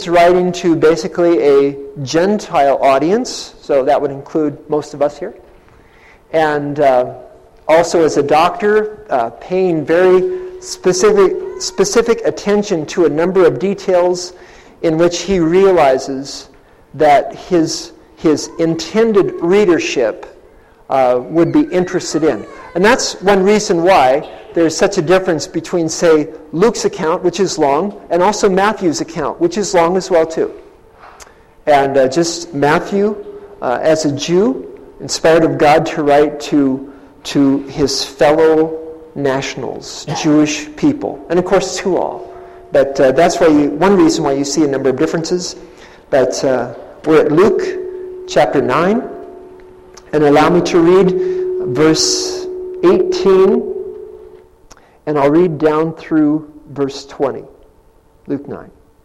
writing to basically a Gentile audience, so that would include most of us here. And also as a doctor, paying very specific attention to a number of details in which he realizes that his intended readership would be interested in. And that's one reason why there's such a difference between, say, Luke's account, which is long, and also Matthew's account, which is long as well, too. And just Matthew, as a Jew, inspired of God to write to his fellow nationals, Jewish people, and of course to all. But that's one reason why you see a number of differences. But we're at Luke chapter 9, and allow me to read verse 18, and I'll read down through verse 20. Luke 9.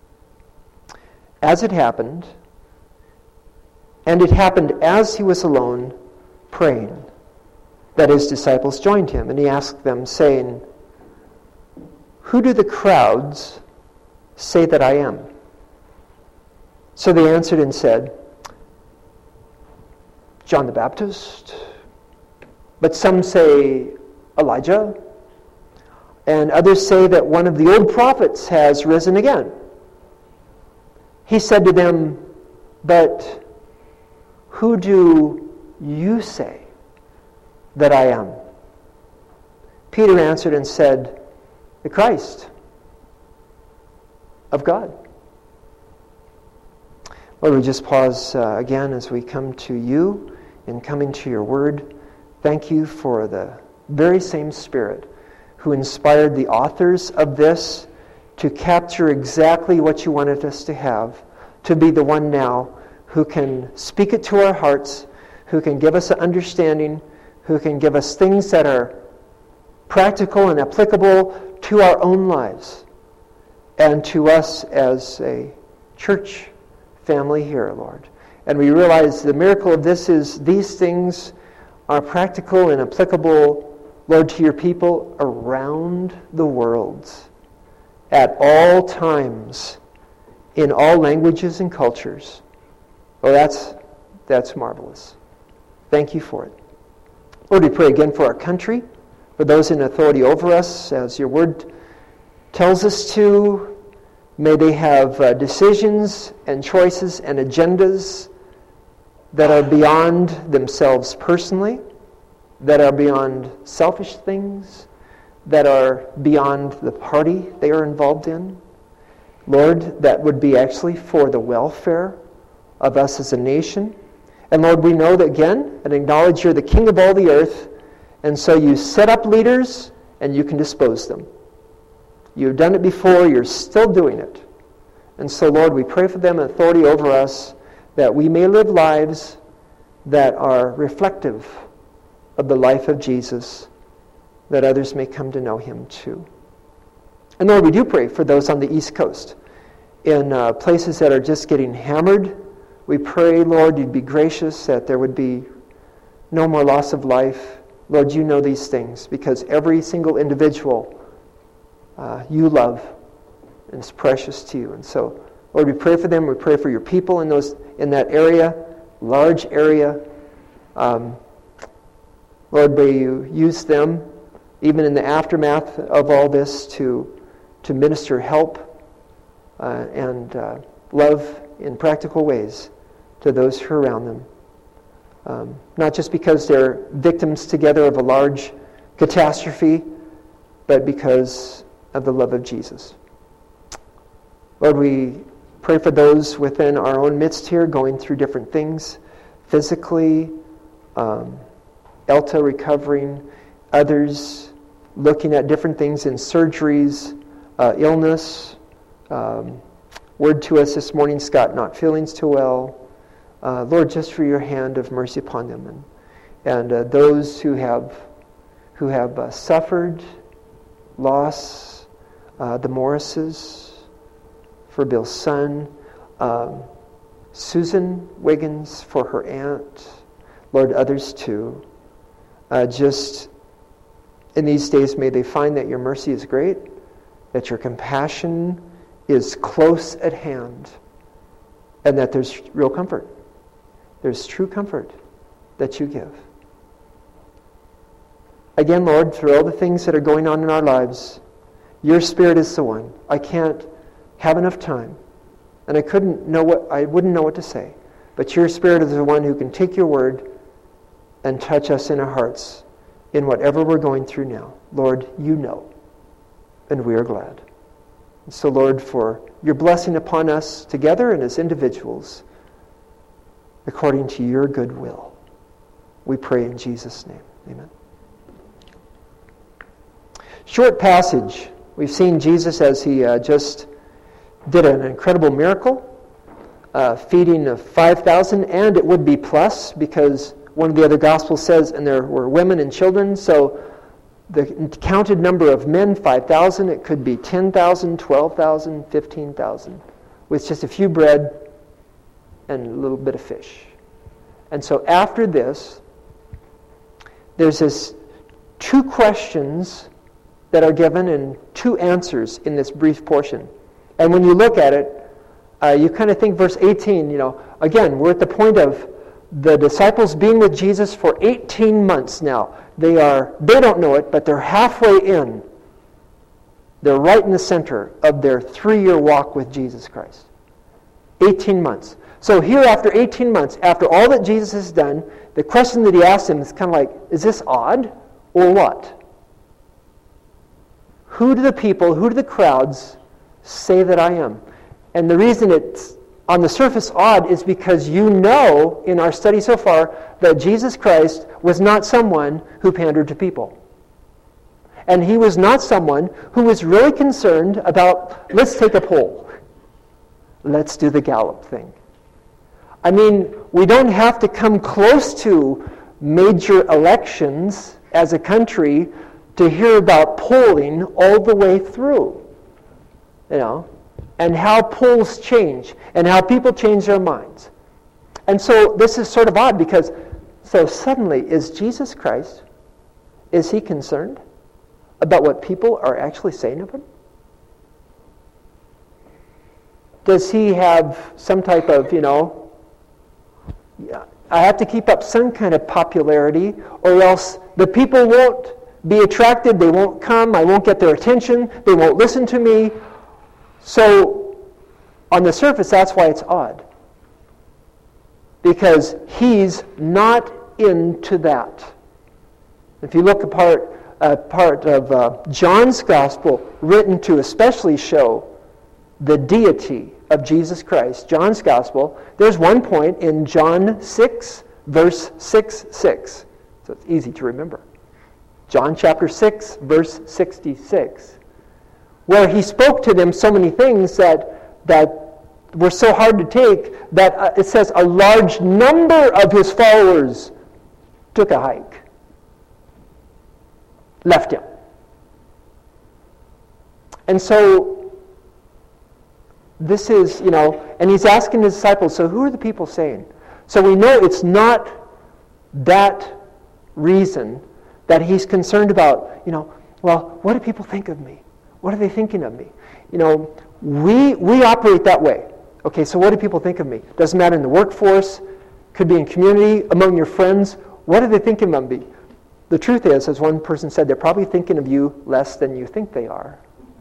As it happened, and it happened as he was alone praying, that his disciples joined him, and he asked them, saying, "Who do the crowds say that I am?" So they answered and said, "John the Baptist, but some say Elijah, and others say that one of the old prophets has risen again." He said to them, "But who do you say that I am?" Peter answered and said, "The Christ of God." Lord, we just pause again as we come to you and coming to your word. Thank you for the very same Spirit who inspired the authors of this to capture exactly what you wanted us to have, to be the one now who can speak it to our hearts, who can give us an understanding, who can give us things that are practical and applicable to our own lives and to us as a church family here, Lord. And we realize the miracle of this is these things are practical and applicable, Lord, to your people around the world at all times, in all languages and cultures. Oh, that's marvelous. Thank you for it. Lord, we pray again for our country, for those in authority over us, as your word tells us to. May they have decisions and choices and agendas that are beyond themselves personally, that are beyond selfish things, that are beyond the party they are involved in. Lord, that would be actually for the welfare of us as a nation. And Lord, we know that again, and acknowledge you're the King of all the earth, and so you set up leaders and you can dispose them. You've done it before, you're still doing it. And so, Lord, we pray for them and authority over us, that we may live lives that are reflective of the life of Jesus, that others may come to know him too. And Lord, we do pray for those on the East Coast, in places that are just getting hammered. We pray, Lord, you'd be gracious, that there would be no more loss of life. Lord, you know these things, because every single individual you love, and it's precious to you. And so, Lord, we pray for them. We pray for your people in that area, large area. Lord, may you use them, even in the aftermath of all this, to minister help and love in practical ways to those who are around them. Not just because they're victims together of a large catastrophe, but because of the love of Jesus. Lord, we pray for those within our own midst here going through different things, physically, Elta recovering, others looking at different things in surgeries, illness. Word to us this morning, Scott not feeling too well. Lord, just for your hand of mercy upon them, and those who have suffered loss, the Morrises, for Bill's son, Susan Wiggins for her aunt, Lord, others too. Just in these days, may they find that your mercy is great, that your compassion is close at hand, and that there's real comfort. There's true comfort that you give. Again, Lord, through all the things that are going on in our lives, your Spirit is the one. I can't have enough time, and I wouldn't know what to say. But your Spirit is the one who can take your word and touch us in our hearts in whatever we're going through now. Lord, you know, and we are glad. And so, Lord, for your blessing upon us together and as individuals, according to your good will, we pray in Jesus' name. Amen. Short passage. We've seen Jesus as he just did an incredible miracle, feeding of 5,000, and it would be plus because one of the other Gospels says, and there were women and children, so the counted number of men, 5,000, it could be 10,000, 12,000, 15,000, with just a few bread and a little bit of fish. And so after this, there's this two questions that are given and two answers in this brief portion. And when you look at it, you kind of think verse 18, again, we're at the point of the disciples being with Jesus for 18 months now. They don't know it, but they're halfway in. They're right in the center of their 3-year walk with Jesus Christ. 18 months. So here after 18 months, after all that Jesus has done, the question that he asked them is kind of like, is this odd or what? Who do the crowds say that I am? And the reason it's on the surface odd is because in our study so far that Jesus Christ was not someone who pandered to people. And he was not someone who was really concerned about, let's take a poll. Let's do the Gallup thing. I mean, we don't have to come close to major elections as a country to hear about polling all the way through. And how polls change, and how people change their minds. And so this is sort of odd because, so suddenly, is Jesus Christ, is he concerned about what people are actually saying of him? Does he have some type of, I have to keep up some kind of popularity, or else the people won't be attracted, they won't come, I won't get their attention, they won't listen to me. So, on the surface, that's why it's odd. Because he's not into that. If you look at part of John's Gospel, written to especially show the deity of Jesus Christ, John's Gospel, there's one point in John 6, verse 6. So it's easy to remember. John chapter 6, verse 66. Where he spoke to them so many things that were so hard to take that it says a large number of his followers took a hike, left him. And so this is, and he's asking his disciples, so who are the people saying? So we know it's not that reason that he's concerned about, well, what do people think of me? What are they thinking of me? We operate that way. Okay, so what do people think of me? Doesn't matter in the workforce, could be in community, among your friends. What are they thinking of me? The truth is, as one person said, they're probably thinking of you less than you think they are.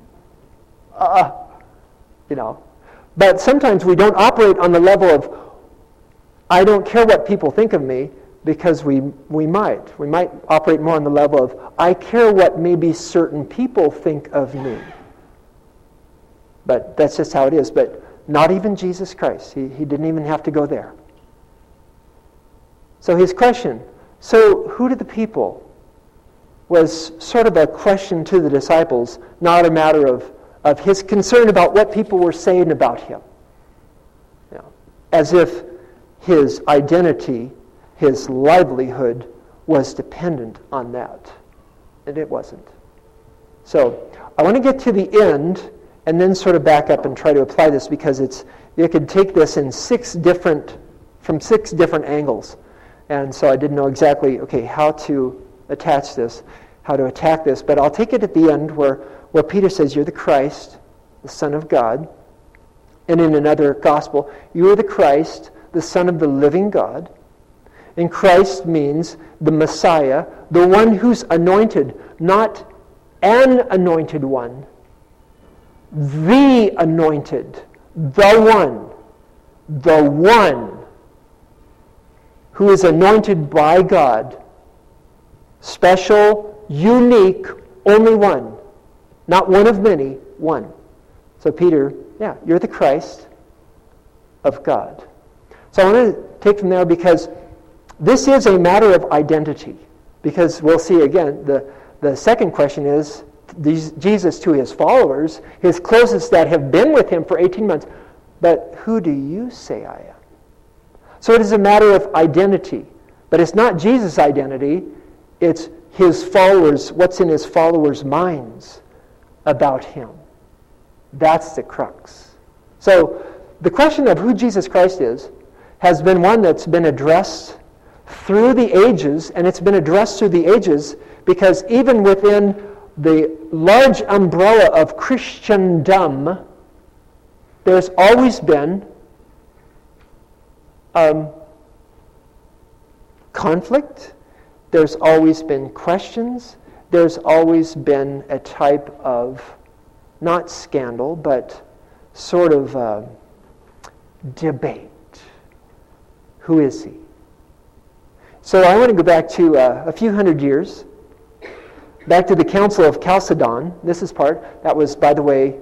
But sometimes we don't operate on the level of, I don't care what people think of me, because we might operate more on the level of, I care what maybe certain people think of me. But that's just how it is. But not even Jesus Christ. He didn't even have to go there. So his question, so who did the people, was sort of a question to the disciples, not a matter of his concern about what people were saying about him. As if his identity, his livelihood was dependent on that. And it wasn't. So I want to get to the end and then sort of back up and try to apply this, because you could take this in from six different angles. And so I didn't know exactly, how to attach this, how to attack this. But I'll take it at the end where Peter says, you're the Christ, the Son of God. And in another gospel, you are the Christ, the Son of the living God. And Christ means the Messiah, the one who's anointed, not an anointed one, the anointed, the one who is anointed by God, special, unique, only one, not one of many, one. So Peter, yeah, you're the Christ of God. So I want to take from there because this is a matter of identity. Because we'll see again, the second question is, Jesus to his followers, his closest that have been with him for 18 months, but who do you say I am? So it is a matter of identity. But it's not Jesus' identity, it's his followers, what's in his followers' minds about him. That's the crux. So the question of who Jesus Christ is has been one that's been addressed through the ages, and it's been addressed through the ages because even within the large umbrella of Christendom, there's always been conflict, there's always been questions, there's always been a type of, not scandal, but sort of debate. Who is he? So I want to go back to a few hundred years, back to the Council of Chalcedon. This is part, that was, by the way,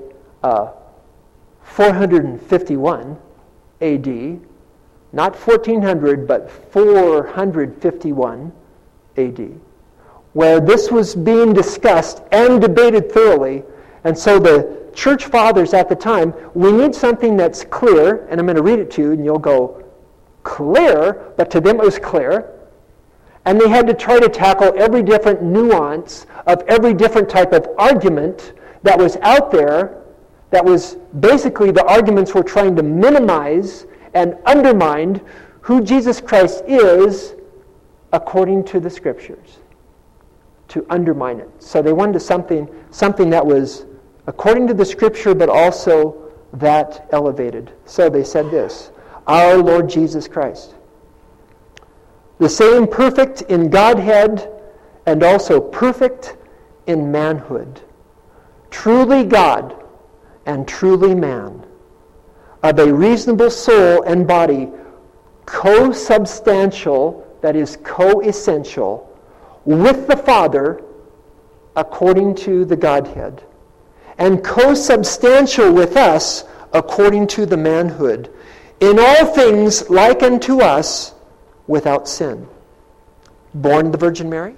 451 AD. Not 1400, but 451 AD, where this was being discussed and debated thoroughly. And so the church fathers at the time, we need something that's clear, and I'm going to read it to you, and you'll go, clear? But to them it was clear. And they had to try to tackle every different nuance of every different type of argument that was out there, that was basically the arguments were trying to minimize and undermine who Jesus Christ is according to the Scriptures, to undermine it. So they wanted something that was according to the Scripture, but also that elevated. So they said this, our Lord Jesus Christ, the same perfect in Godhead and also perfect in manhood, truly God and truly man, of a reasonable soul and body, co-substantial, that is co-essential, with the Father according to the Godhead, and co-substantial with us according to the manhood, in all things like unto us, without sin. Born of the Virgin Mary,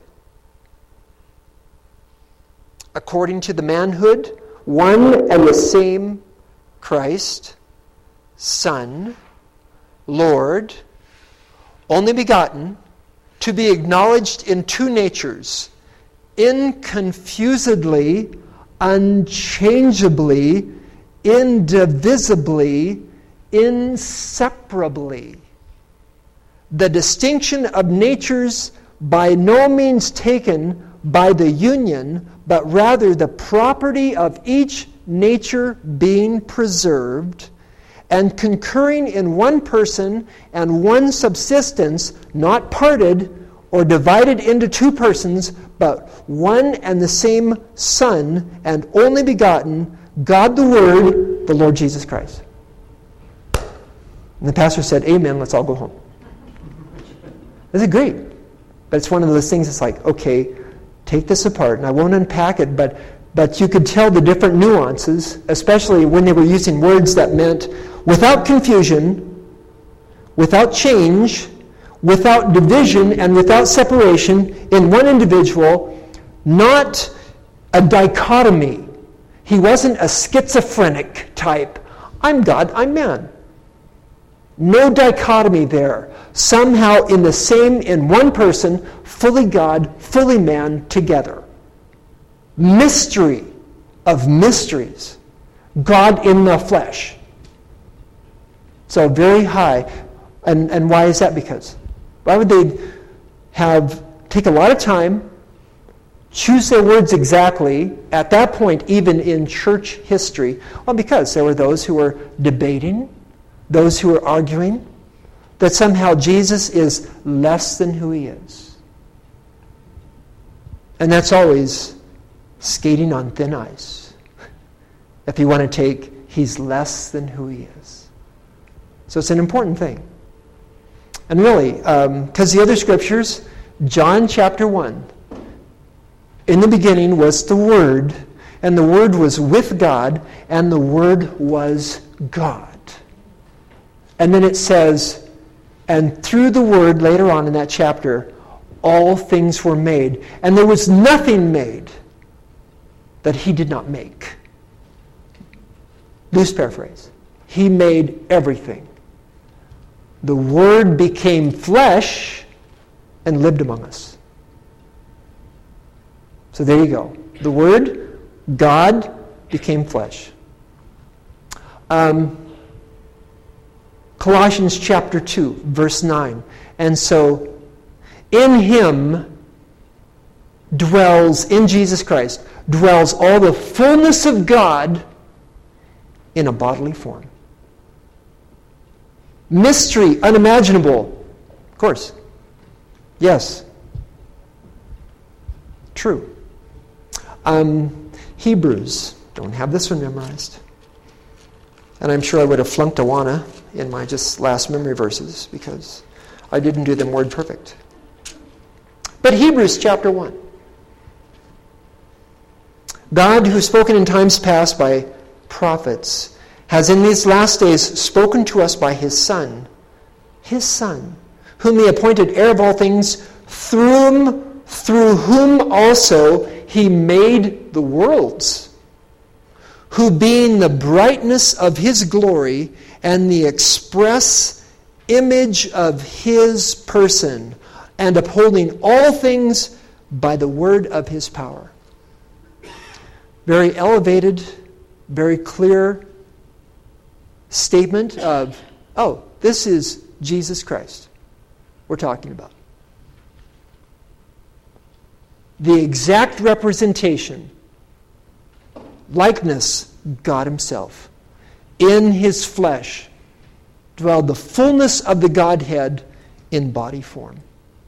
according to the manhood, one and the same Christ, Son, Lord, only begotten, to be acknowledged in two natures, inconfusedly, unchangeably, indivisibly, inseparably. The distinction of natures by no means taken by the union, but rather the property of each nature being preserved, and concurring in one person and one subsistence, not parted or divided into two persons, but one and the same Son and only begotten, God the Word, the Lord Jesus Christ. And the pastor said, amen, let's all go home. This is great. But it's one of those things that's like, okay, take this apart. And I won't unpack it, but you could tell the different nuances, especially when they were using words that meant without confusion, without change, without division, and without separation in one individual, not a dichotomy. He wasn't a schizophrenic type. I'm God, I'm man. No dichotomy there. Somehow in the same, in one person, fully God, fully man, together. Mystery of mysteries. God in the flesh. So very high. And why is that? Because why would they take a lot of time choose their words exactly at that point, even in church history? Well, because there were those who were debating, those who were arguing, that somehow Jesus is less than who he is. And that's always skating on thin ice. If you want to take, he's less than who he is. So it's an important thing. And really, because the other scriptures, John chapter 1, in the beginning was the Word, and the Word was with God, and the Word was God. And then it says, and through the Word, later on in that chapter, all things were made. And there was nothing made that he did not make. Loose paraphrase. He made everything. The Word became flesh and lived among us. So there you go. The Word, God, became flesh. Colossians chapter 2, verse 9. And so, in him dwells, in Jesus Christ, dwells all the fullness of God in a bodily form. Mystery, unimaginable. Of course. Yes. True. Hebrews. Don't have this one memorized. And I'm sure I would have flunked Awana in my just last memory verses because I didn't do them word perfect. But Hebrews chapter 1. God, who spoken in times past by prophets, has in these last days spoken to us by his Son, whom he appointed heir of all things, through whom also he made the worlds, who being the brightness of his glory and the express image of his person, and upholding all things by the word of his power. Very elevated, very clear statement of, oh, this is Jesus Christ we're talking about. The exact representation, likeness, God himself. In his flesh dwelled the fullness of the Godhead in body form.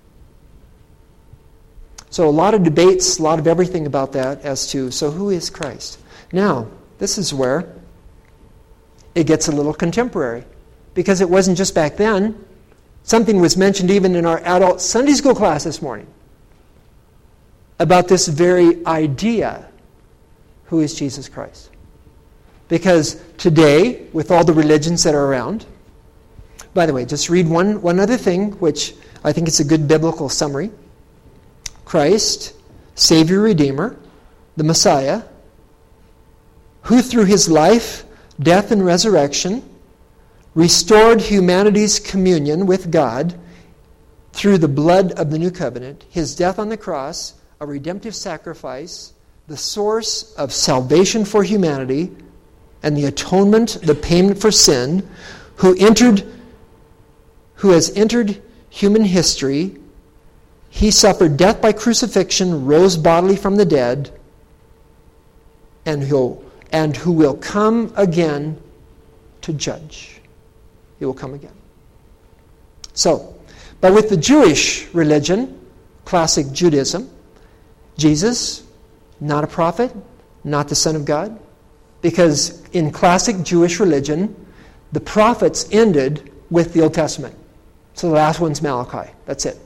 So a lot of debates, a lot of everything about that as to, so who is Christ? Now, this is where it gets a little contemporary. Because it wasn't just back then. Something was mentioned even in our adult Sunday school class this morning about this very idea, who is Jesus Christ? Because today, with all the religions that are around, by the way, just read one other thing, which I think is a good biblical summary. Christ, Savior, Redeemer, the Messiah, who through his life, death, and resurrection restored humanity's communion with God through the blood of the new covenant, his death on the cross, a redemptive sacrifice, the source of salvation for humanity, and the atonement, the payment for sin, who has entered human history. He suffered death by crucifixion, rose bodily from the dead, and who will come again to judge. He will come again. So, but with the Jewish religion, classic Judaism, Jesus, not a prophet, not the Son of God, because in classic Jewish religion, the prophets ended with the Old Testament. So the last one's Malachi. That's it.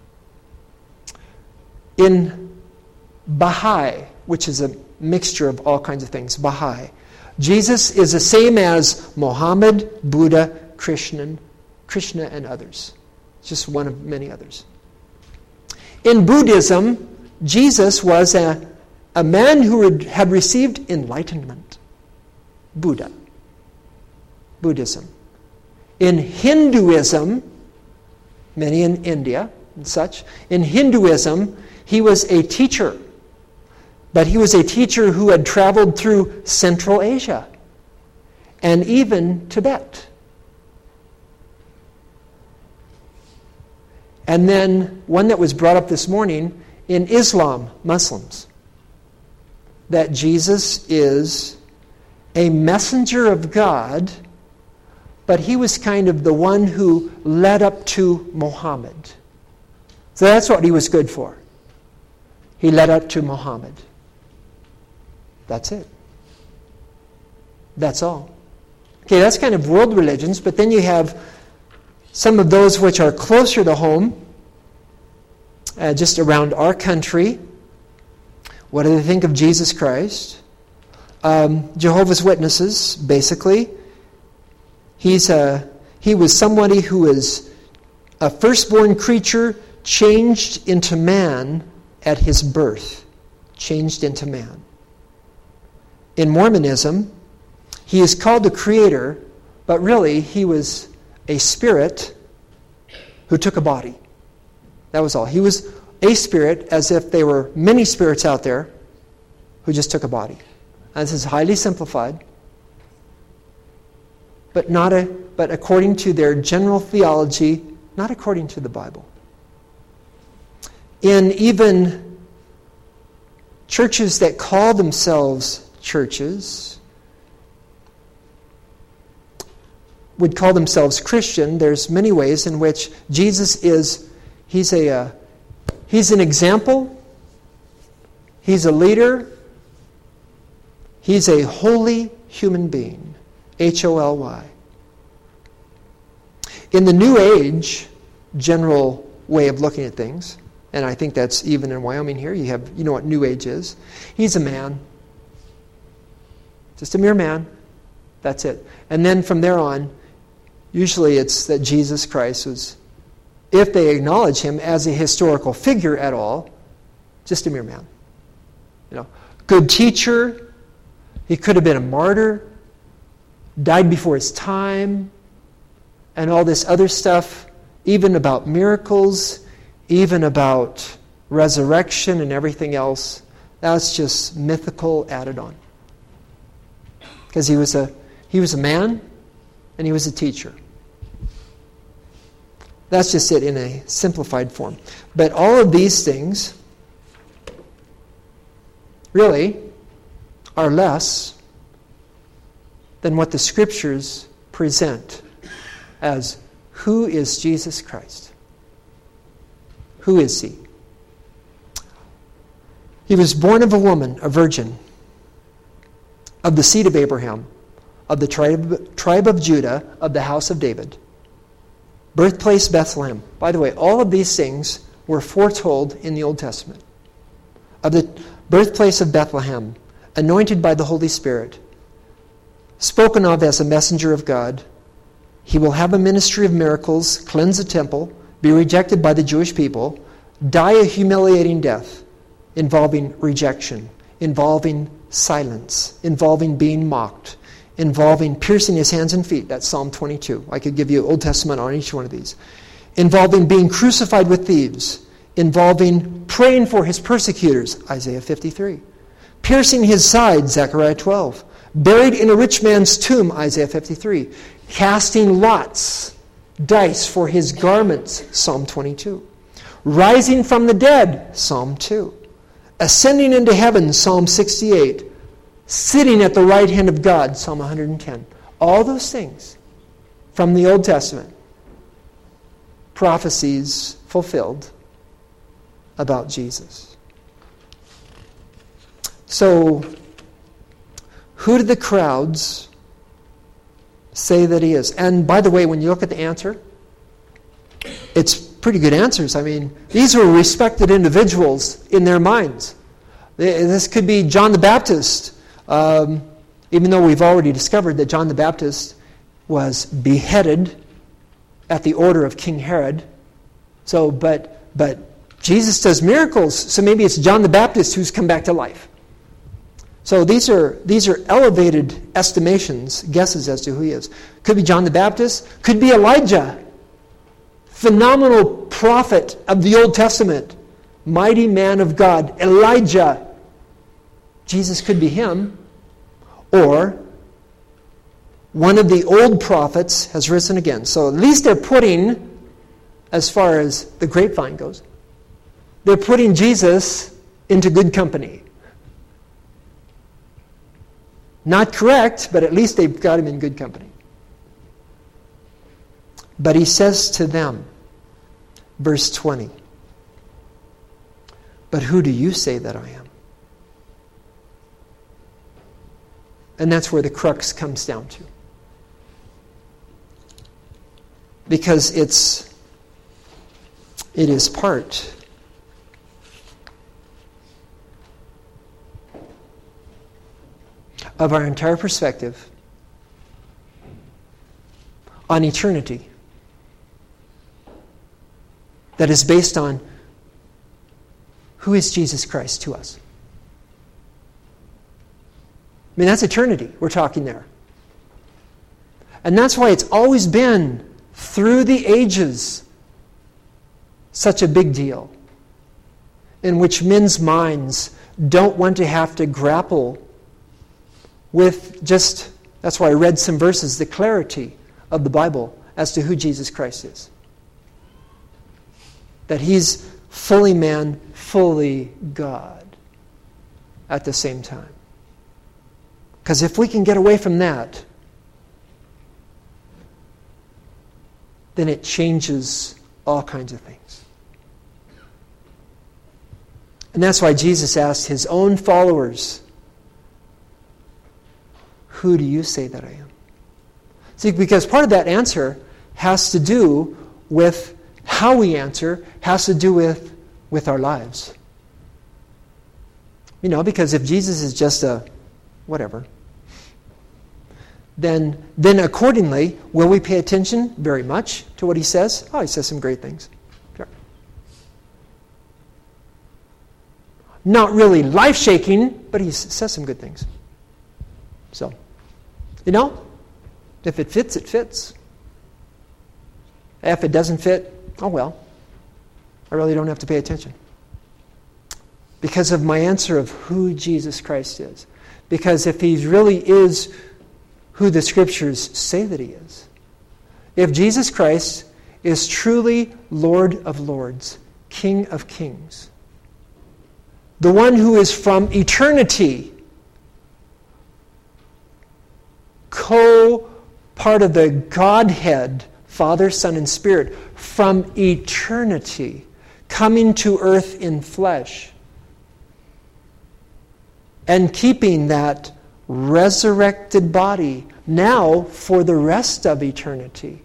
In Baha'i, which is a mixture of all kinds of things, Baha'i, Jesus is the same as Muhammad, Buddha, Krishna, and others. It's just one of many others. In Buddhism, Jesus was a man who had received enlightenment. Buddhism. In Hinduism, many in India and such, in Hinduism, he was a teacher. But he was a teacher who had traveled through Central Asia and even Tibet. And then one that was brought up this morning in Islam, Muslims, that Jesus is a messenger of God, but he was kind of the one who led up to Muhammad. So that's what he was good for. He led up to Muhammad. That's it. That's all. Okay, that's kind of world religions, but then you have some of those which are closer to home, just around our country. What do they think of Jesus Christ? Jehovah's Witnesses, basically. He was somebody who is a firstborn creature changed into man at his birth. Changed into man. In Mormonism, he is called the creator, but really he was a spirit who took a body. That was all. He was a spirit, as if there were many spirits out there who just took a body. And this is highly simplified, but according to their general theology, not according to the Bible. In even churches that call themselves churches, would call themselves Christian, there's many ways in which Jesus is, he's an example, he's a leader, he's a holy human being. Holy. In the New Age general way of looking at things, and I think that's even in Wyoming here, you know what New Age is. He's a man. Just a mere man. That's it. And then from there on, usually it's that Jesus Christ was, if they acknowledge him as a historical figure at all, just a mere man. Good teacher. He could have been a martyr. Died before his time. And all this other stuff, even about miracles, even about resurrection and everything else, that's just mythical added on. Because he was a man and he was a teacher. That's just it in a simplified form. But all of these things really are less than what the Scriptures present as who is Jesus Christ? Who is he? He was born of a woman, a virgin, of the seed of Abraham, of the tribe of Judah, of the house of David. Birthplace Bethlehem. By the way, all of these things were foretold in the Old Testament. Of the birthplace of Bethlehem, anointed by the Holy Spirit, spoken of as a messenger of God. He will have a ministry of miracles, cleanse the temple, be rejected by the Jewish people, die a humiliating death involving rejection, involving silence, involving being mocked, involving piercing his hands and feet. That's Psalm 22. I could give you Old Testament on each one of these. Involving being crucified with thieves, involving praying for his persecutors, Isaiah 53. Piercing his side, Zechariah 12. Buried in a rich man's tomb, Isaiah 53. Casting lots, dice for his garments, Psalm 22. Rising from the dead, Psalm 2. Ascending into heaven, Psalm 68. Sitting at the right hand of God, Psalm 110. All those things from the Old Testament. Prophecies fulfilled about Jesus. So, who did the crowds say that he is? And by the way, when you look at the answer, it's pretty good answers. I mean, these were respected individuals in their minds. This could be John the Baptist, even though we've already discovered that John the Baptist was beheaded at the order of King Herod. So, but Jesus does miracles, so maybe it's John the Baptist who's come back to life. So these are elevated estimations, guesses as to who he is. Could be John the Baptist, could be Elijah, phenomenal prophet of the Old Testament, mighty man of God, Elijah. Jesus could be him, or one of the old prophets has risen again. So at least they're putting, as far as the grapevine goes, they're putting Jesus into good company. Not correct, but at least they've got him in good company. But he says to them, verse 20, "But who do you say that I am?" And that's where the crux comes down to. Because it is part of our entire perspective on eternity that is based on who is Jesus Christ to us. I mean, that's eternity we're talking there. And that's why it's always been, through the ages, such a big deal, in which men's minds don't want to have to grapple with just, that's why I read some verses, the clarity of the Bible as to who Jesus Christ is. That he's fully man, fully God at the same time. Because if we can get away from that, then it changes all kinds of things. And that's why Jesus asked his own followers, "Who do you say that I am?" See, because part of that answer has to do with how we answer, has to do with our lives. You know, because if Jesus is just a whatever, then accordingly, will we pay attention very much to what he says? Oh, he says some great things. Sure. Not really life-shaking, but he says some good things. So, you know, if it fits, it fits. If it doesn't fit, oh well. I really don't have to pay attention. Because of my answer of who Jesus Christ is. Because if he really is who the Scriptures say that he is, if Jesus Christ is truly Lord of Lords, King of Kings, the one who is from eternity, part of the Godhead, Father, Son, and Spirit, from eternity, coming to earth in flesh, and keeping that resurrected body now for the rest of eternity.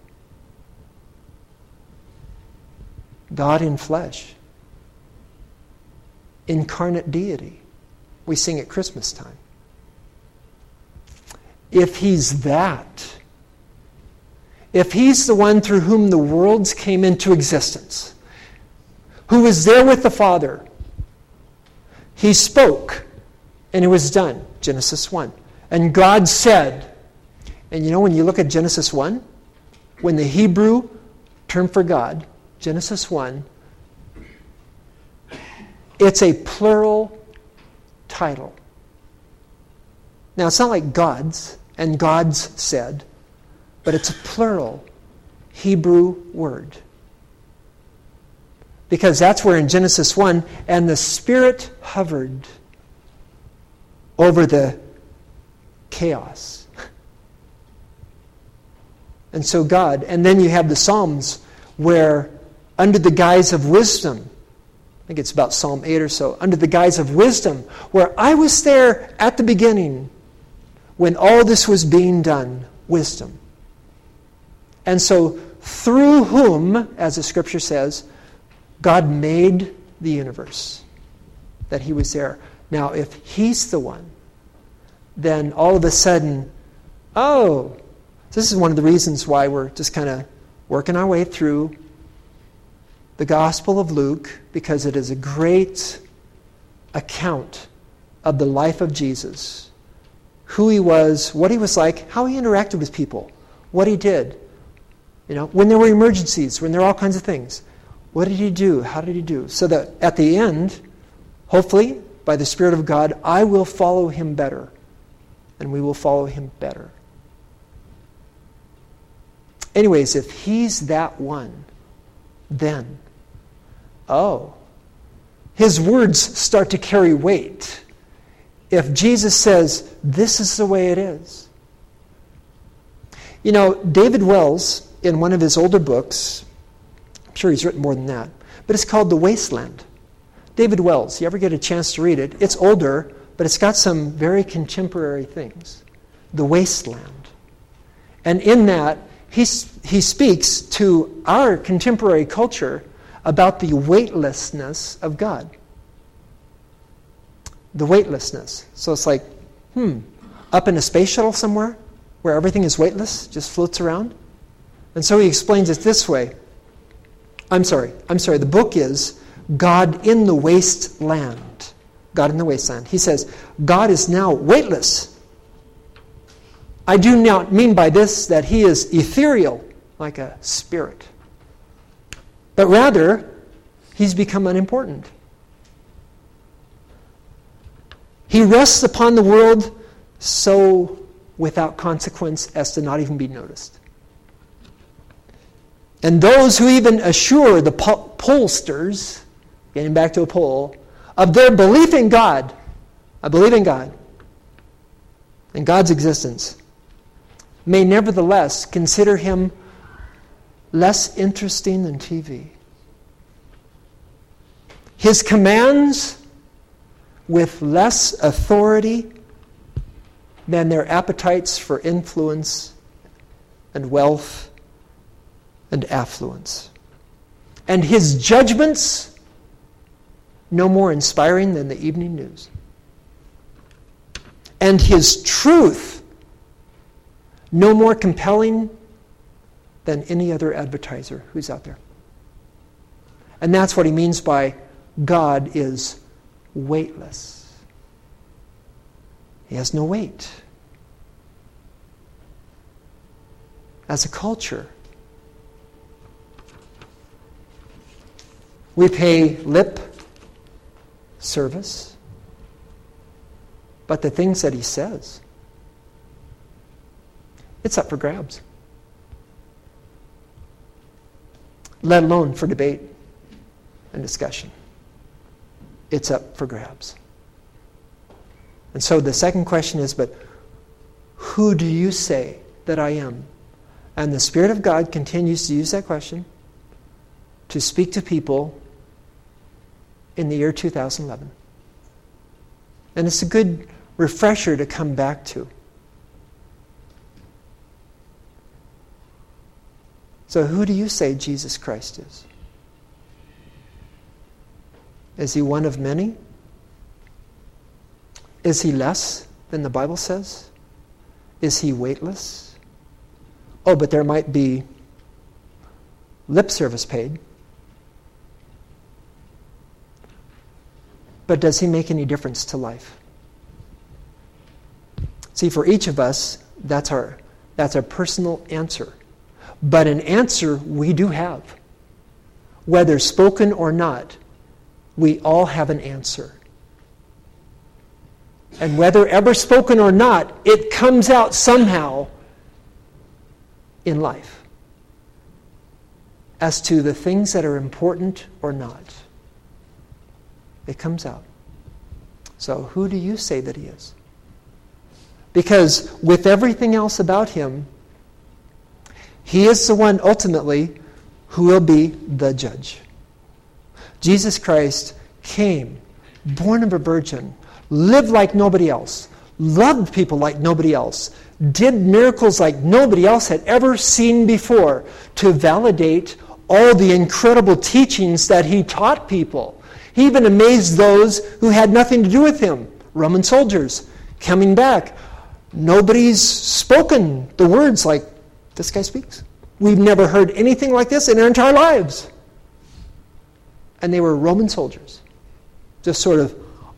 God in flesh. Incarnate deity. We sing at Christmas time. If he's that, if he's the one through whom the worlds came into existence, who was there with the Father, he spoke, and it was done. Genesis 1. And God said, and you know when you look at Genesis 1, when the Hebrew term for God, Genesis 1, it's a plural title. Now it's not like God's and God's said, but it's a plural Hebrew word. Because that's where in Genesis 1, and the Spirit hovered over the chaos. And so God, and then you have the Psalms where under the guise of wisdom, I think it's about Psalm 8 or so, under the guise of wisdom, where I was there at the beginning when all this was being done, wisdom. And so through whom, as the Scripture says, God made the universe, that he was there. Now, if he's the one, then all of a sudden, oh, this is one of the reasons why we're just kind of working our way through the Gospel of Luke, because it is a great account of the life of Jesus, who he was, what he was like, how he interacted with people, what he did. You know, when there were emergencies, when there were all kinds of things. What did he do? How did he do? So that at the end, hopefully, by the Spirit of God, I will follow him better. And we will follow him better. Anyways, if he's that one, then, his words start to carry weight. If Jesus says, this is the way it is. You know, David Wells, in one of his older books, I'm sure he's written more than that, but it's called The Wasteland. David Wells, you ever get a chance to read it? It's older, but it's got some very contemporary things. The Wasteland. And in that, he speaks to our contemporary culture about the weightlessness of God. The weightlessness. So it's like, up in a space shuttle somewhere where everything is weightless, just floats around? And so he explains it this way. I'm sorry. The book is God in the Wasteland. God in the Wasteland. He says, God is now weightless. I do not mean by this that he is ethereal, like a spirit. But rather, he's become unimportant. He rests upon the world so without consequence as to not even be noticed. And those who even assure the pollsters, getting back to a poll, of their belief in God, I believe in God, and God's existence, may nevertheless consider him less interesting than TV. His commands with less authority than their appetites for influence and wealth and affluence. And his judgments no more inspiring than the evening news. And his truth no more compelling than any other advertiser who's out there. And that's what he means by God is weightless. He has no weight. As a culture, we pay lip service, but the things that he says, it's up for grabs. Let alone for debate and discussion. It's up for grabs. And so the second question is, but who do you say that I am? And the Spirit of God continues to use that question to speak to people in the year 2011. And it's a good refresher to come back to. So who do you say Jesus Christ is? Is he one of many? Is he less than the Bible says? Is he weightless? Oh, but there might be lip service paid. But does he make any difference to life? See, for each of us, that's our personal answer. But an answer we do have. Whether spoken or not, we all have an answer. And whether ever spoken or not, it comes out somehow in life as to the things that are important or not. It comes out. So who do you say that he is? Because with everything else about him, he is the one ultimately who will be the judge. Jesus Christ came, born of a virgin, lived like nobody else, loved people like nobody else, did miracles like nobody else had ever seen before to validate all the incredible teachings that he taught people. He even amazed those who had nothing to do with him. Roman soldiers coming back. Nobody's spoken the words like this guy speaks. We've never heard anything like this in our entire lives. And they were Roman soldiers. Just sort of,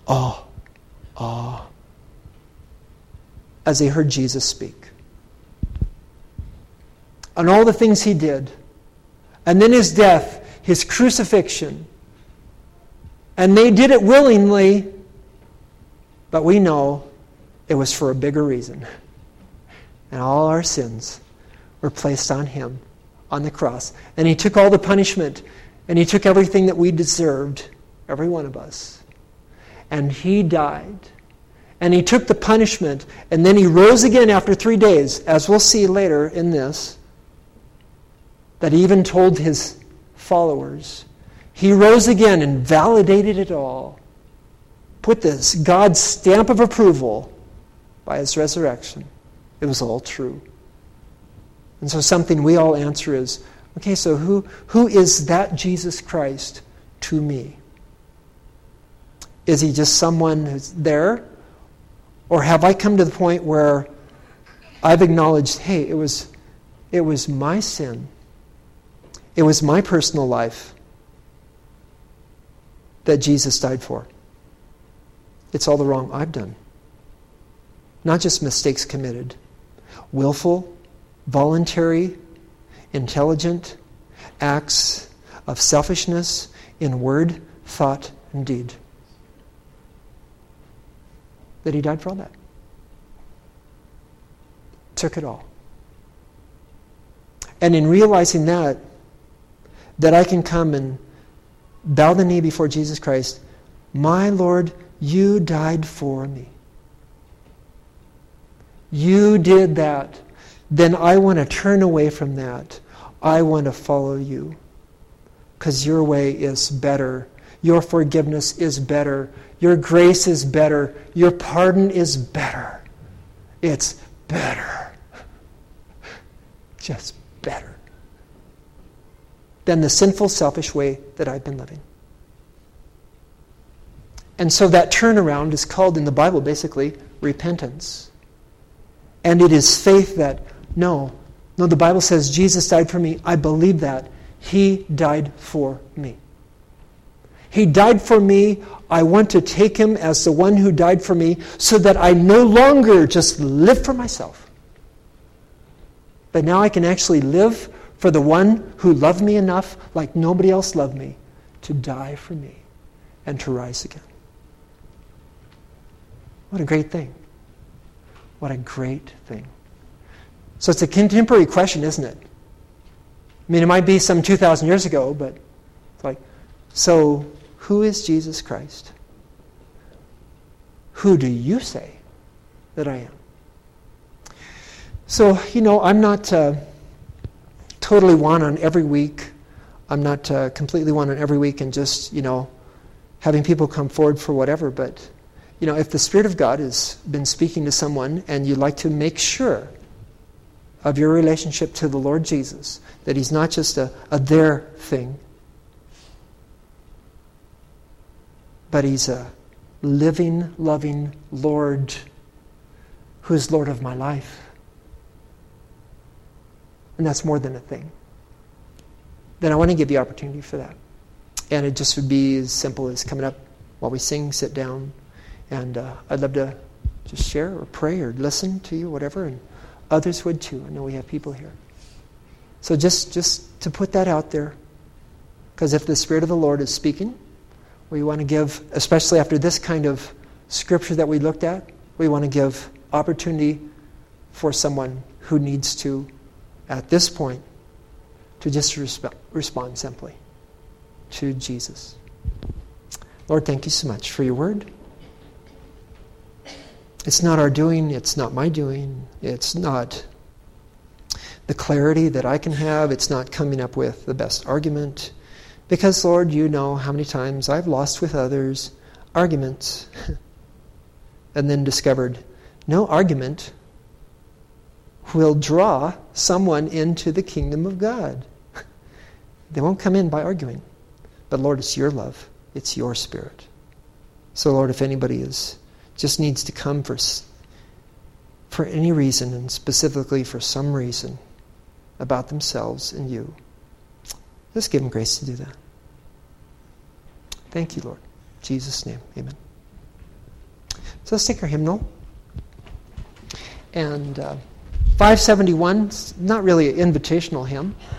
as they heard Jesus speak. And all the things he did. And then his death, his crucifixion. And they did it willingly, but we know it was for a bigger reason. And all our sins were placed on him on the cross. And he took all the punishment, and he took everything that we deserved, every one of us. And he died. And he took the punishment. And then he rose again after 3 days, as we'll see later in this, that he even told his followers. He rose again and validated it all. Put this God's stamp of approval by his resurrection. It was all true. And so something we all answer is, okay, so who is that Jesus Christ to me? Is he just someone who's there? Or have I come to the point where I've acknowledged, hey, it was my sin. It was my personal life that Jesus died for. It's all the wrong I've done. Not just mistakes committed. Willful, voluntary, intelligent acts of selfishness in word, thought, and deed. That he died for all that. Took it all. And in realizing that I can come and bow the knee before Jesus Christ, my Lord, you died for me. You did that. Then I want to turn away from that. I want to follow you. Because your way is better. Your forgiveness is better. Your grace is better. Your pardon is better. It's better. Just better than the sinful, selfish way that I've been living. And so that turnaround is called in the Bible basically repentance. And it is faith that, no, the Bible says Jesus died for me. I believe that. He died for me. He died for me. I want to take him as the one who died for me so that I no longer just live for myself. But now I can actually live for the one who loved me enough like nobody else loved me to die for me and to rise again. What a great thing. What a great thing. So it's a contemporary question, isn't it? I mean, it might be some 2,000 years ago, but it's like, so who is Jesus Christ? Who do you say that I am? So, I'm not totally one on every week. I'm not completely one on every week and just, having people come forward for whatever. But, if the Spirit of God has been speaking to someone and you'd like to make sure of your relationship to the Lord Jesus, that he's not just a there thing, but he's a living, loving Lord who is Lord of my life. And that's more than a thing. Then I want to give you opportunity for that. And it just would be as simple as coming up while we sing, sit down, and I'd love to just share or pray or listen to you, whatever, and others would too. I know we have people here. So just to put that out there, because if the Spirit of the Lord is speaking, we want to give, especially after this kind of scripture that we looked at, we want to give opportunity for someone who needs to, at this point, to just respond simply to Jesus. Lord, thank you so much for your word. It's not our doing, it's not my doing, it's not the clarity that I can have, it's not coming up with the best argument. Because, Lord, you know how many times I've lost with others arguments and then discovered no argument will draw someone into the kingdom of God. They won't come in by arguing. But, Lord, it's your love. It's your Spirit. So, Lord, if anybody just needs to come for any reason, and specifically for some reason about themselves and you, just give them grace to do that. Thank you, Lord. In Jesus' name, amen. So let's take our hymnal. And 571, not really an invitational hymn.